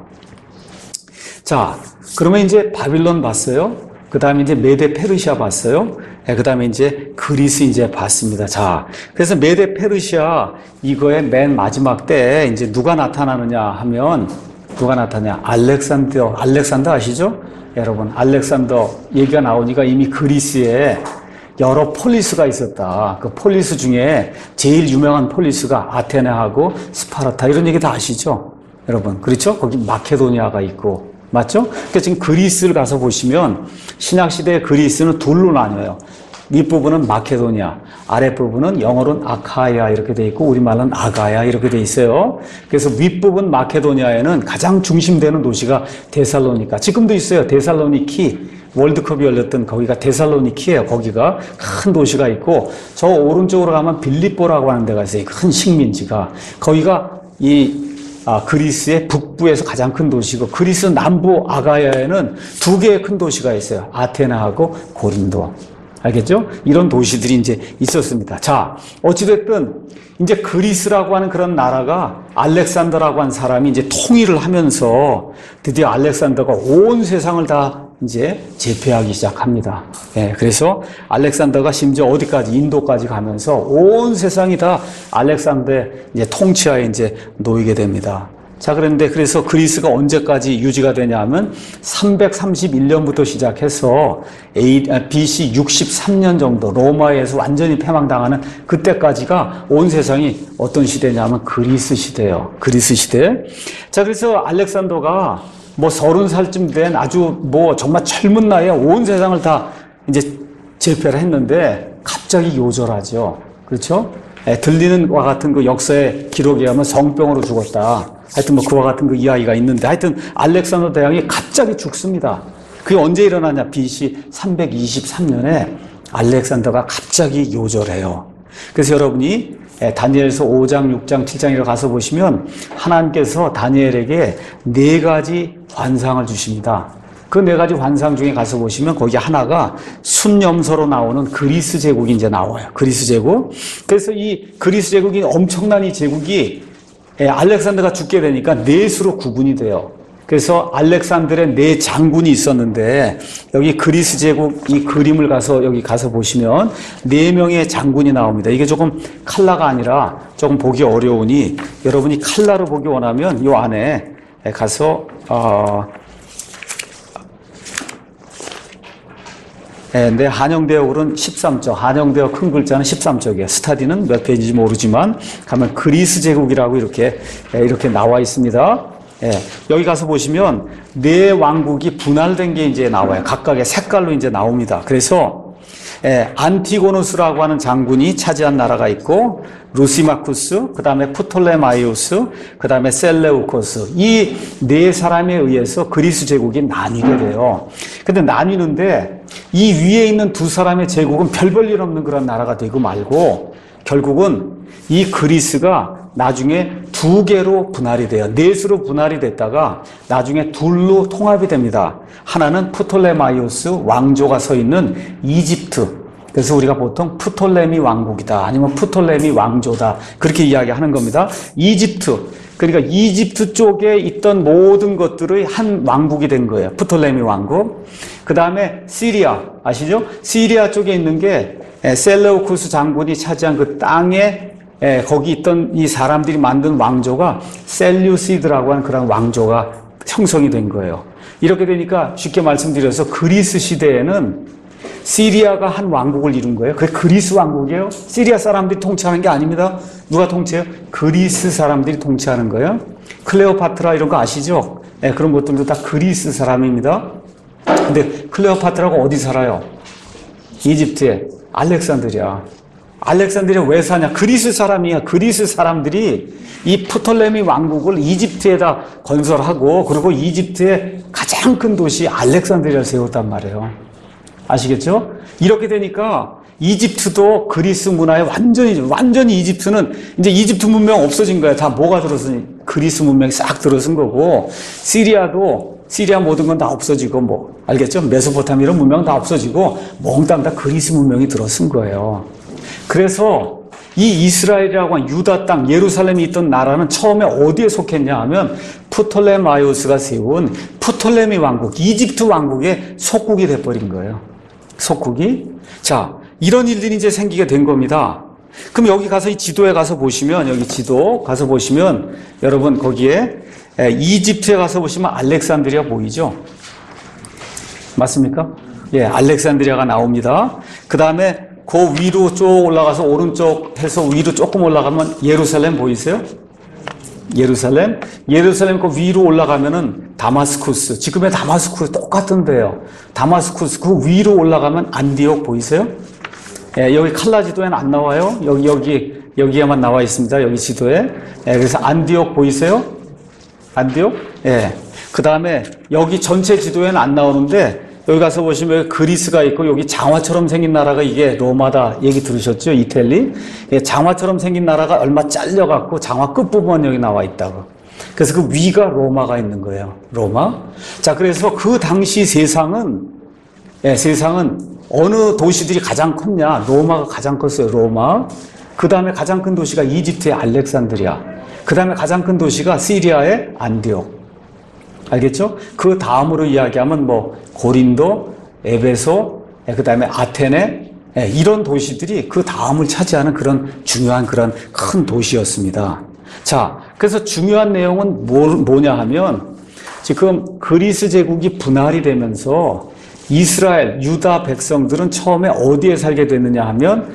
자, 그러면 이제 바빌론 봤어요. 그 다음에 이제 메데 페르시아 봤어요. 네, 그 다음에 이제 그리스 이제 봤습니다. 자, 그래서 메데 페르시아 이거의 맨 마지막 때 이제 누가 나타나느냐 하면 누가 나타나냐? 알렉산더, 알렉산더 아시죠? 여러분, 알렉산더 얘기가 나오니까 이미 그리스에 여러 폴리스가 있었다. 그 폴리스 중에 제일 유명한 폴리스가 아테네하고 스파르타, 이런 얘기 다 아시죠? 여러분, 그렇죠? 거기 마케도니아가 있고, 맞죠? 그러니까 지금 그리스를 가서 보시면 신약시대의 그리스는 둘로 나뉘어요. 윗부분은 마케도니아, 아랫부분은 영어로는 아카야 이렇게 돼 있고 우리말로는 아가야 이렇게 돼 있어요. 그래서 윗부분 마케도니아에는 가장 중심되는 도시가 데살로니카. 지금도 있어요. 데살로니키. 월드컵이 열렸던 거기가 데살로니키예요. 거기가 큰 도시가 있고, 저 오른쪽으로 가면 빌립보라고 하는 데가 있어요. 큰 식민지가. 거기가 이 아, 그리스의 북부에서 가장 큰 도시고 그리스 남부 아가야에는 두 개의 큰 도시가 있어요. 아테나하고 고린도. 알겠죠? 이런 도시들이 이제 있었습니다. 자, 어찌됐든 이제 그리스라고 하는 그런 나라가 알렉산더라고 하는 사람이 이제 통일을 하면서 드디어 알렉산더가 온 세상을 다 이제 제패하기 시작합니다. 예, 그래서 알렉산더가 심지어 어디까지 인도까지 가면서 온 세상이 다 알렉산더의 이제 통치하에 이제 놓이게 됩니다. 자, 그런데 그래서 그리스가 언제까지 유지가 되냐면 삼백삼십일 년부터 시작해서 비씨 육십삼 년 정도 로마에서 완전히 패망당하는 그때까지가 온 세상이 어떤 시대냐면 그리스 시대예요. 그리스 시대. 자, 그래서 알렉산더가 뭐 서른 살쯤 된 아주 뭐 정말 젊은 나이에 온 세상을 다 이제 제패를 했는데 갑자기 요절하죠. 그렇죠? 예, 들리는 와 같은 그 역사의 기록에 의하면 성병으로 죽었다. 하여튼 뭐 그와 같은 그 이야기가 있는데 하여튼 알렉산더 대왕이 갑자기 죽습니다. 그게 언제 일어나냐? 비씨 삼백이십삼 년에 알렉산더가 갑자기 요절해요. 그래서 여러분이 다니엘서 오 장, 육 장, 칠 장에 가서 보시면 하나님께서 다니엘에게 네 가지 환상을 주십니다. 그 네 가지 환상 중에 가서 보시면 거기 하나가 순염소로 나오는 그리스 제국이 이제 나와요. 그리스 제국. 그래서 이 그리스 제국이 엄청난 이 제국이 알렉산더가 죽게 되니까 넷으로 구분이 돼요. 그래서 알렉산더의 네 장군이 있었는데 여기 그리스 제국 이 그림을 가서 여기 가서 보시면 네 명의 장군이 나옵니다. 이게 조금 칼라가 아니라 조금 보기 어려우니 여러분이 칼라로 보기 원하면 이 안에 가서 어 네, 내 한영대역으로는 십삼 쪽, 한영대역 큰 글자는 십삼 쪽이에요. 스타디는 몇 페이지인지 모르지만 가면 그리스 제국이라고 이렇게 이렇게 나와 있습니다. 예, 여기 가서 보시면 네 왕국이 분할된 게 이제 나와요. 각각의 색깔로 이제 나옵니다. 그래서 예, 안티고노스라고 하는 장군이 차지한 나라가 있고 루시마쿠스, 그 다음에 프톨레마이오스, 그 다음에 셀레우코스 이 네 사람에 의해서 그리스 제국이 나뉘게 돼요. 근데 나뉘는데 이 위에 있는 두 사람의 제국은 별 볼 일 없는 그런 나라가 되고 말고 결국은 이 그리스가 나중에 두 개로 분할이 돼요. 넷으로 분할이 됐다가 나중에 둘로 통합이 됩니다. 하나는 프톨레마이오스 왕조가 서 있는 이집트. 그래서 우리가 보통 프톨레미 왕국이다 아니면 프톨레미 왕조다 그렇게 이야기하는 겁니다. 이집트. 그러니까 이집트 쪽에 있던 모든 것들의 한 왕국이 된 거예요. 프톨레미 왕국. 그 다음에 시리아 아시죠? 시리아 쪽에 있는 게 셀레우쿠스 장군이 차지한 그 땅에 거기 있던 이 사람들이 만든 왕조가 셀류시드라고 하는 그런 왕조가 형성이 된 거예요. 이렇게 되니까 쉽게 말씀드려서 그리스 시대에는 시리아가 한 왕국을 이룬 거예요. 그게 그리스 왕국이에요. 시리아 사람들이 통치하는 게 아닙니다. 누가 통치해요? 그리스 사람들이 통치하는 거예요. 클레오파트라 이런 거 아시죠? 네, 그런 것들도 다 그리스 사람입니다. 근데 클레오파트라가 어디 살아요? 이집트에. 알렉산드리아. 알렉산드리아 왜 사냐? 그리스 사람이야. 그리스 사람들이 이 프톨레미 왕국을 이집트에다 건설하고 그리고 이집트의 가장 큰 도시 알렉산드리아를 세웠단 말이에요. 아시겠죠? 이렇게 되니까 이집트도 그리스 문화에 완전히, 완전히 이집트는 이제 이집트 문명 없어진 거야. 다 뭐가 들어서니? 그리스 문명이 싹 들어선 거고, 시리아도, 시리아 모든 건 다 없어지고, 뭐, 알겠죠? 메소포타미아 이런 문명 다 없어지고, 몽땅 다 그리스 문명이 들어선 거예요. 그래서 이 이스라엘이라고 하는 유다 땅, 예루살렘이 있던 나라는 처음에 어디에 속했냐 하면 프톨레마이오스가 세운 프톨레미 왕국, 이집트 왕국의 속국이 돼버린 거예요. 속국이. 자, 이런 일들이 이제 생기게 된 겁니다. 그럼 여기 가서 이 지도에 가서 보시면, 여기 지도 가서 보시면, 여러분 거기에 이집트에 가서 보시면 알렉산드리아 보이죠? 맞습니까? 예, 알렉산드리아가 나옵니다. 그 다음에 그 위로 쭉 올라가서 오른쪽 해서 위로 조금 올라가면 예루살렘 보이세요? 예루살렘. 예루살렘 그 위로 올라가면은 다마스쿠스. 지금의 다마스쿠스 똑같은 데요. 다마스쿠스 그 위로 올라가면 안디옥 보이세요? 예, 여기 칼라 지도에는 안 나와요. 여기, 여기, 여기에만 나와 있습니다. 여기 지도에. 예, 그래서 안디옥 보이세요? 안디옥? 예. 그 다음에 여기 전체 지도에는 안 나오는데 여기 가서 보시면 그리스가 있고 여기 장화처럼 생긴 나라가 이게 로마다 얘기 들으셨죠? 이탈리. 예, 장화처럼 생긴 나라가 얼마 잘려갖고 장화 끝부분 여기 나와 있다고. 그래서 그 위가 로마가 있는 거예요. 로마. 자, 그래서 그 당시 세상은, 예, 세상은 어느 도시들이 가장 컸냐? 로마가 가장 컸어요. 로마. 그 다음에 가장 큰 도시가 이집트의 알렉산드리아. 그 다음에 가장 큰 도시가 시리아의 안디옥. 알겠죠? 그 다음으로 이야기하면 뭐 고린도, 에베소, 그 다음에 아테네, 이런 도시들이 그 다음을 차지하는 그런 중요한 그런 큰 도시였습니다. 자, 그래서 중요한 내용은 뭐, 뭐냐 하면 지금 그리스 제국이 분할이 되면서 이스라엘, 유다 백성들은 처음에 어디에 살게 됐느냐 하면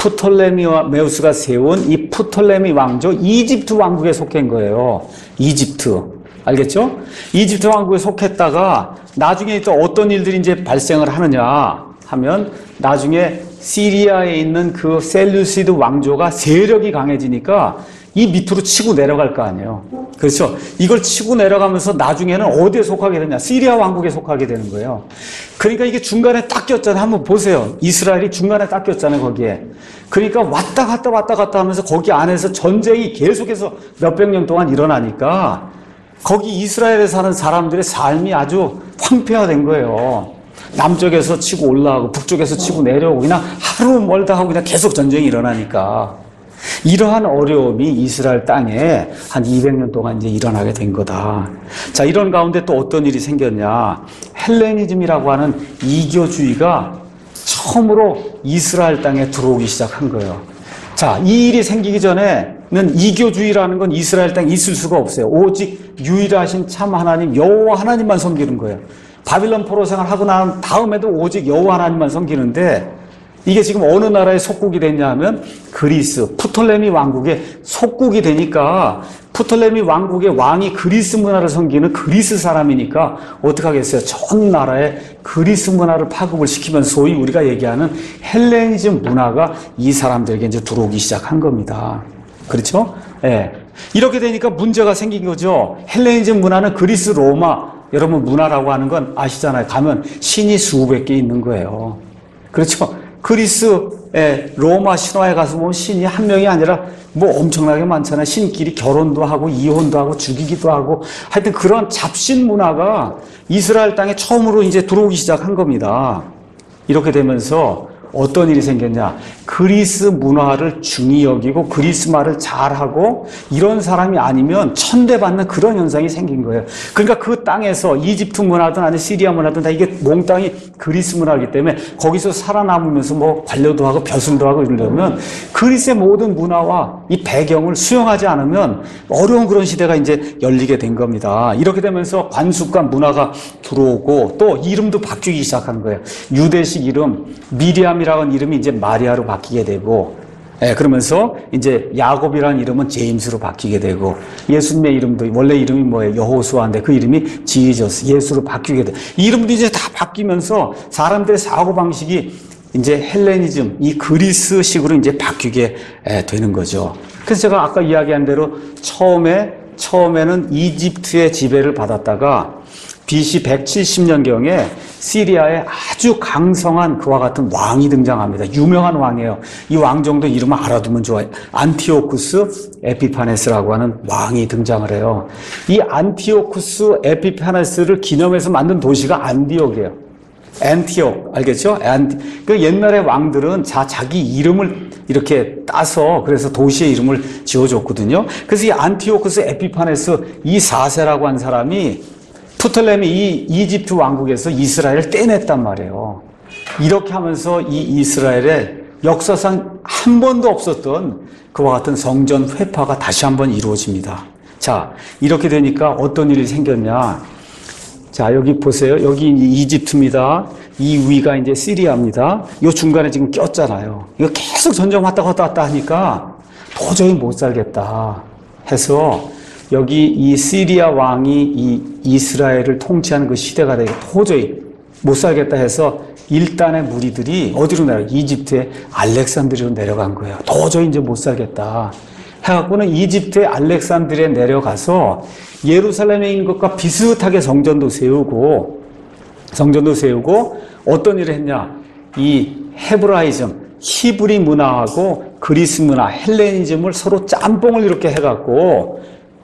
프톨레미우스가 세운 이 프톨레미 왕조 이집트 왕국에 속한 거예요. 이집트. 알겠죠? 이집트 왕국에 속했다가 나중에 또 어떤 일들이 이제 발생을 하느냐 하면 나중에 시리아에 있는 그 셀루시드 왕조가 세력이 강해지니까 이 밑으로 치고 내려갈 거 아니에요. 그렇죠? 이걸 치고 내려가면서 나중에는 어디에 속하게 되냐? 시리아 왕국에 속하게 되는 거예요. 그러니까 이게 중간에 딱 꼈잖아요. 한번 보세요. 이스라엘이 중간에 딱 꼈잖아요, 거기에. 그러니까 왔다 갔다 왔다 갔다 하면서 거기 안에서 전쟁이 계속해서 몇백 년 동안 일어나니까 거기 이스라엘에 사는 사람들의 삶이 아주 황폐화된 거예요. 남쪽에서 치고 올라가고 북쪽에서 치고 내려오고 그냥 하루 멀다 하고 그냥 계속 전쟁이 일어나니까 이러한 어려움이 이스라엘 땅에 한 이백 년 동안 이제 일어나게 된 거다. 자, 이런 가운데 또 어떤 일이 생겼냐. 헬레니즘이라고 하는 이교주의가 처음으로 이스라엘 땅에 들어오기 시작한 거예요. 자, 이 일이 생기기 전에는 이교주의라는 건 이스라엘 땅에 있을 수가 없어요. 오직 유일하신 참 하나님, 여호와 하나님만 섬기는 거예요. 바빌론 포로 생활하고 난 다음에도 오직 여호와 하나님만 섬기는데 이게 지금 어느 나라의 속국이 됐냐 하면 그리스, 프톨레미 왕국의 속국이 되니까 프톨레미 왕국의 왕이 그리스 문화를 섬기는 그리스 사람이니까 어떻게 하겠어요? 전 나라에 그리스 문화를 파급을 시키면 소위 우리가 얘기하는 헬레니즘 문화가 이 사람들에게 이제 들어오기 시작한 겁니다. 그렇죠? 예. 네. 이렇게 되니까 문제가 생긴 거죠. 헬레니즘 문화는 그리스, 로마, 여러분 문화라고 하는 건 아시잖아요. 가면 신이 수백 개 있는 거예요. 그렇죠? 그리스의 로마 신화에 가서 보면 신이 한 명이 아니라 뭐 엄청나게 많잖아요. 신끼리 결혼도 하고 이혼도 하고 죽이기도 하고 하여튼 그런 잡신 문화가 이스라엘 땅에 처음으로 이제 들어오기 시작한 겁니다. 이렇게 되면서 어떤 일이 생겼냐. 그리스 문화를 중히 여기고 그리스 말을 잘하고 이런 사람이 아니면 천대받는 그런 현상이 생긴 거예요. 그러니까 그 땅에서 이집트 문화든 아니 시리아 문화든 다 이게 몽땅이 그리스 문화이기 때문에 거기서 살아남으면서 뭐 관료도 하고 벼슬도 하고 이러려면 그리스의 모든 문화와 이 배경을 수용하지 않으면 어려운 그런 시대가 이제 열리게 된 겁니다. 이렇게 되면서 관습과 문화가 들어오고 또 이름도 바뀌기 시작한 거예요. 유대식 이름 미리암 이라는 이름이 이제 마리아로 바뀌게 되고, 예, 그러면서 이제 야곱이라는 이름은 제임스로 바뀌게 되고, 예수님의 이름도 원래 이름이 뭐예요? 여호수아인데 그 이름이 지저스, 예수로 바뀌게 돼. 이름도 이제 다 바뀌면서 사람들의 사고 방식이 이제 헬레니즘, 이 그리스식으로 이제 바뀌게 되는 거죠. 그래서 제가 아까 이야기한 대로 처음에 처음에는 이집트의 지배를 받았다가 비씨 백칠십 년경에 시리아에 아주 강성한 그와 같은 왕이 등장합니다. 유명한 왕이에요. 이 왕 정도 이름을 알아두면 좋아요. 안티오쿠스 에피파네스라고 하는 왕이 등장을 해요. 이 안티오쿠스 에피파네스를 기념해서 만든 도시가 안디옥이에요. 안티옥, 알겠죠? 안티, 그 옛날의 왕들은 자, 자기 이름을 이렇게 따서 그래서 도시의 이름을 지어줬거든요. 그래서 이 안티오쿠스 에피파네스 이 사 세라고 한 사람이 프톨레미 이 이집트 왕국에서 이스라엘을 떼냈단 말이에요. 이렇게 하면서 이 이스라엘의 역사상 한 번도 없었던 그와 같은 성전 회파가 다시 한번 이루어집니다. 자, 이렇게 되니까 어떤 일이 생겼냐. 자, 여기 보세요. 여기 이집트입니다. 이 위가 이제 시리아입니다. 이 중간에 지금 꼈잖아요. 이거 계속 전쟁 왔다 갔다 왔다 하니까 도저히 못 살겠다 해서 여기 이 시리아 왕이 이 이스라엘을 통치하는 그 시대가 되게 도저히 못 살겠다 해서 일단의 무리들이 어디로 내려? 이집트의 알렉산드리아로 내려간 거예요. 도저히 이제 못 살겠다 해갖고는 이집트의 알렉산드리아에 내려가서 예루살렘에 있는 것과 비슷하게 성전도 세우고 성전도 세우고 어떤 일을 했냐? 이 헤브라이즘, 히브리 문화하고 그리스 문화, 헬레니즘을 서로 짬뽕을 이렇게 해갖고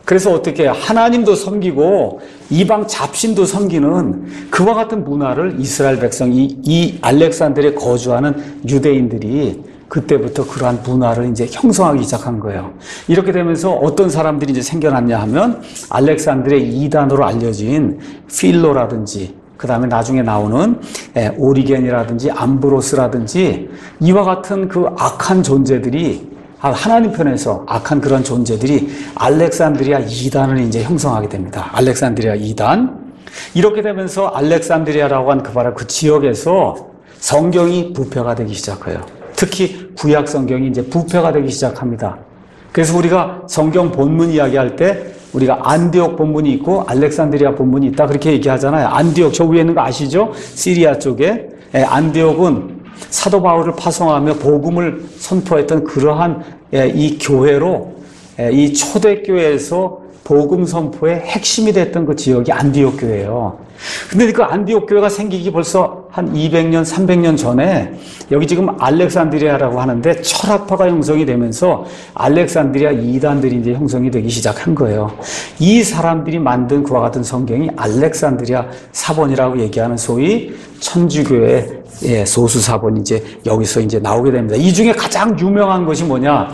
그래서 어떻게 하나님도 섬기고 이방 잡신도 섬기는 그와 같은 문화를 이스라엘 백성이 이 알렉산드리아에 거주하는 유대인들이 그때부터 그러한 문화를 이제 형성하기 시작한 거예요. 이렇게 되면서 어떤 사람들이 이제 생겨났냐 하면 알렉산드리아 이단으로 알려진 필로라든지 그 다음에 나중에 나오는 오리겐이라든지 암브로스라든지 이와 같은 그 악한 존재들이 하나님 편에서 악한 그런 존재들이 알렉산드리아 이단을 이제 형성하게 됩니다. 알렉산드리아 이단. 이렇게 되면서 알렉산드리아라고 한 그 바로 그 지역에서 성경이 부패가 되기 시작해요. 특히 구약 성경이 이제 부패가 되기 시작합니다. 그래서 우리가 성경 본문 이야기할 때 우리가 안디옥 본문이 있고 알렉산드리아 본문이 있다 그렇게 얘기하잖아요. 안디옥 저 위에 있는 거 아시죠? 시리아 쪽에. 예, 안디옥은 사도 바울을 파송하며 복음을 선포했던 그러한 이 교회로 이 초대교회에서 복음 선포의 핵심이 됐던 그 지역이 안디옥 교회예요. 근데 그 안디옥 교회가 생기기 벌써 한 이백 년, 삼백 년 전에 여기 지금 알렉산드리아라고 하는데 철학파가 형성이 되면서 알렉산드리아 이단들이 이제 형성이 되기 시작한 거예요. 이 사람들이 만든 그와 같은 성경이 알렉산드리아 사본이라고 얘기하는 소위 천주교의 예, 소수 사본이 이제 여기서 이제 나오게 됩니다. 이 중에 가장 유명한 것이 뭐냐?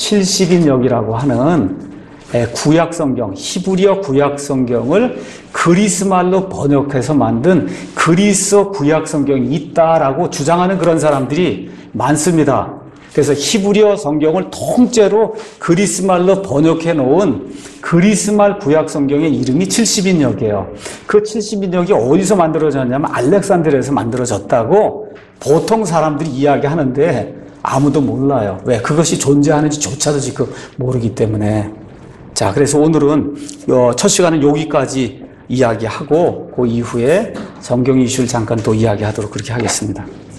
칠십인역이라고 하는 구약 성경, 히브리어 구약 성경을 그리스 말로 번역해서 만든 그리스 구약 성경이 있다라고 주장하는 그런 사람들이 많습니다. 그래서 히브리어 성경을 통째로 그리스 말로 번역해 놓은 그리스 말 구약 성경의 이름이 칠십인역이에요. 그 칠십인역이 어디서 만들어졌냐면 알렉산드리아에서 만들어졌다고 보통 사람들이 이야기하는데 아무도 몰라요. 왜? 그것이 존재하는지조차도 지금 모르기 때문에. 자, 그래서 오늘은 첫 시간은 여기까지 이야기하고 그 이후에 성경 이슈를 잠깐 또 이야기하도록 그렇게 하겠습니다.